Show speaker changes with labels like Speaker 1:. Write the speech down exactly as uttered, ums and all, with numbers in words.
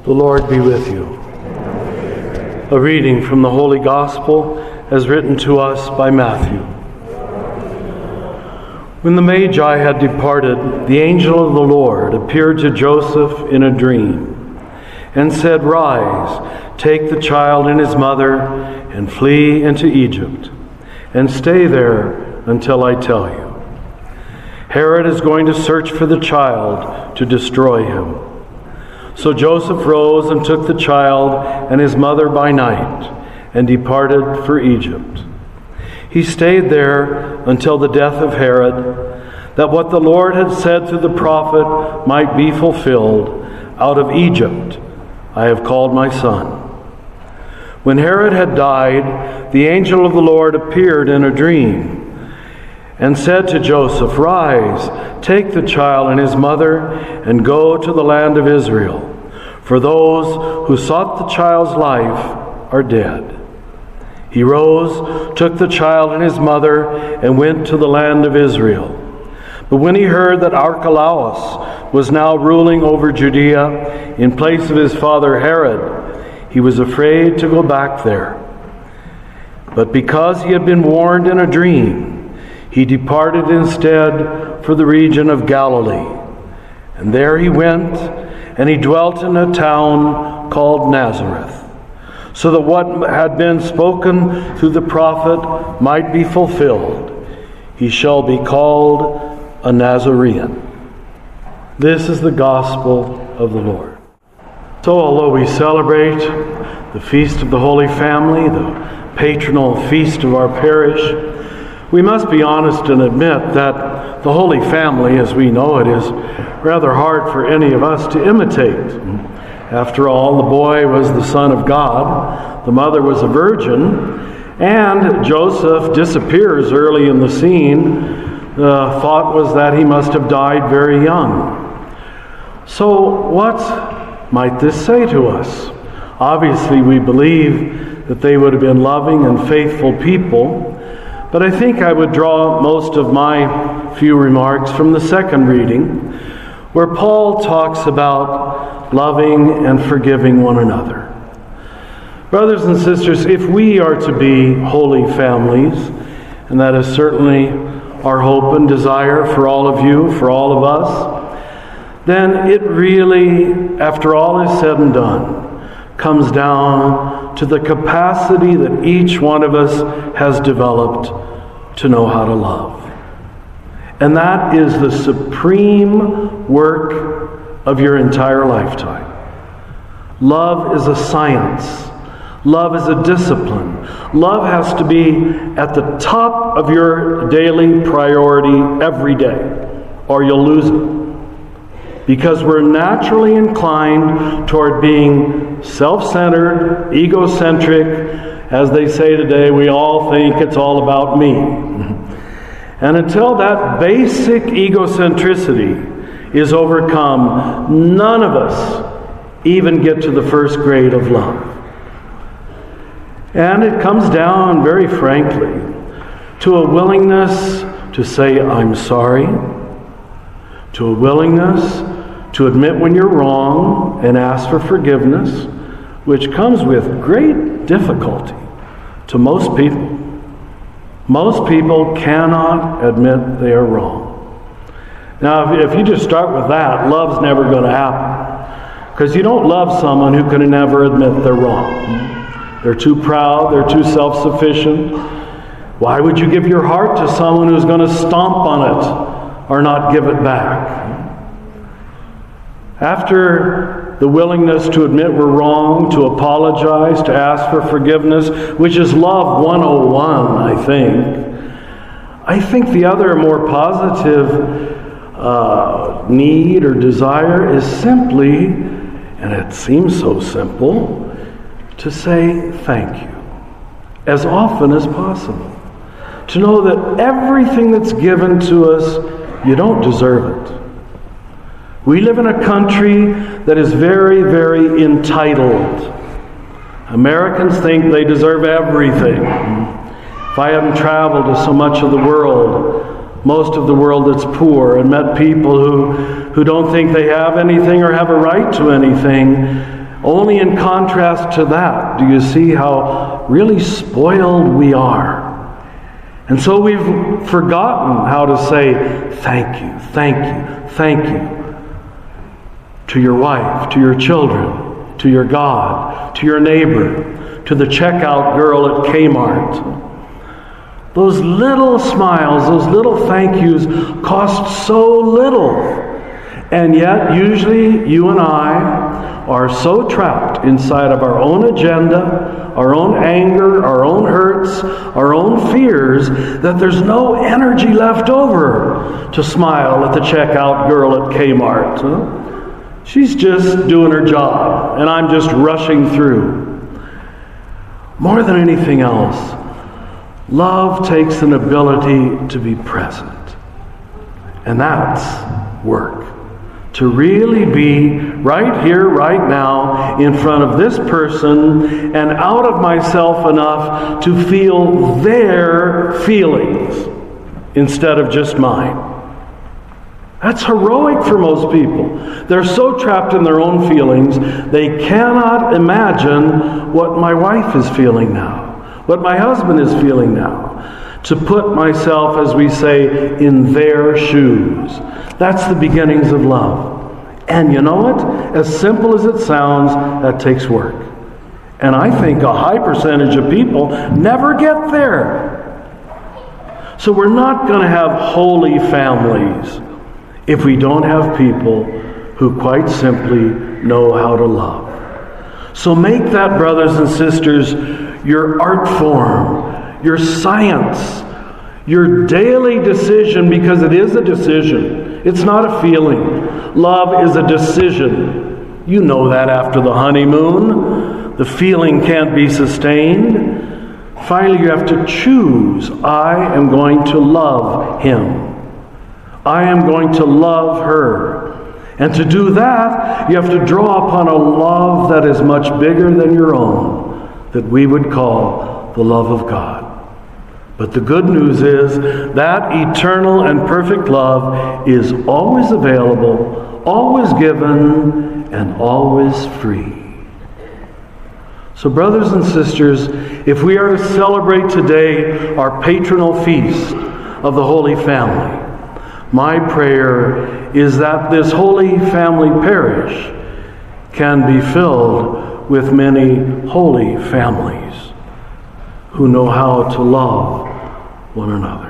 Speaker 1: The Lord be with you. A reading from the Holy Gospel as written to us by Matthew. When the Magi had departed, the angel of the Lord appeared to Joseph in a dream and said, "Rise, take the child and his mother and flee into Egypt, and stay there until I tell you. Herod is going to search for the child to destroy him." So Joseph rose and took the child and his mother by night and departed for Egypt. He stayed there until the death of Herod, that what the Lord had said through the prophet might be fulfilled, "Out of Egypt I have called my son." When Herod had died, the angel of the Lord appeared in a dream and said to Joseph, "Rise, take the child and his mother, and go to the land of Israel, for those who sought the child's life are dead." He rose, took the child and his mother, and went to the land of Israel. But when he heard that Archelaus was now ruling over Judea in place of his father Herod, he was afraid to go back there. But because he had been warned in a dream, he departed instead for the region of Galilee. And there he went, and he dwelt in a town called Nazareth, so that what had been spoken through the prophet might be fulfilled: "He shall be called a Nazarene." This is the gospel of the Lord. So although we celebrate the Feast of the Holy Family, the patronal feast of our parish, we must be honest and admit that the Holy Family, as we know it, is rather hard for any of us to imitate. After all, the boy was the Son of God, the mother was a virgin, and Joseph disappears early in the scene. The thought was that he must have died very young. So what might this say to us? Obviously, we believe that they would have been loving and faithful people, but I think I would draw most of my few remarks from the second reading, where Paul talks about loving and forgiving one another. Brothers and sisters, if we are to be holy families, and that is certainly our hope and desire for all of you, for all of us, then it really, after all is said and done, comes down to the capacity that each one of us has developed to know how to love. And that is the supreme work of your entire lifetime. Love is a science. Love is a discipline. Love has to be at the top of your daily priority every day, or you'll lose it. Because we're naturally inclined toward being self-centered, egocentric. As they say today, we all think it's all about me. And until that basic egocentricity is overcome, none of us even get to the first grade of love. And it comes down, very frankly, to a willingness to say, "I'm sorry," to a willingness to admit when you're wrong and ask for forgiveness, which comes with great difficulty to most people. Most people cannot admit they are wrong. Now, if you just start with that, love's never going to happen. Because you don't love someone who can never admit they're wrong. They're too proud, they're too self-sufficient. Why would you give your heart to someone who's going to stomp on it or not give it back? After the willingness to admit we're wrong, to apologize, to ask for forgiveness, which is love one oh one, I think, I think the other more positive uh, need or desire is simply, and it seems so simple, to say thank you as often as possible. To know that everything that's given to us, you don't deserve it. We live in a country that is very, very entitled. Americans think they deserve everything. If I haven't traveled to so much of the world, most of the world that's poor, and met people who, who don't think they have anything or have a right to anything, only in contrast to that do you see how really spoiled we are. And so we've forgotten how to say thank you, thank you, thank you to your wife, to your children, to your God, to your neighbor, to the checkout girl at Kmart. Those little smiles, those little thank yous cost so little. And yet, usually, you and I are so trapped inside of our own agenda, our own anger, our own hurts, our own fears, that there's no energy left over to smile at the checkout girl at Kmart. Huh? She's just doing her job, and I'm just rushing through. More than anything else, love takes an ability to be present. And that's work. To really be right here, right now, in front of this person and out of myself enough to feel their feelings instead of just mine. That's heroic for most people. They're so trapped in their own feelings, they cannot imagine what my wife is feeling now, what my husband is feeling now. To put myself, as we say, in their shoes. That's the beginnings of love. And you know what? As simple as it sounds, that takes work. And I think a high percentage of people never get there. So we're not going to have holy families if we don't have people who quite simply know how to love. So make that, brothers and sisters, your art form, your science, your daily decision, because it is a decision. It's not a feeling. Love is a decision. You know that after the honeymoon. The feeling can't be sustained. Finally, you have to choose. I am going to love him. I am going to love her. And to do that, you have to draw upon a love that is much bigger than your own, that we would call the love of God. But the good news is that eternal and perfect love is always available, always given, and always free. So, brothers and sisters, if we are to celebrate today our patronal feast of the Holy Family, my prayer is that this Holy Family parish can be filled with many holy families who know how to love one another.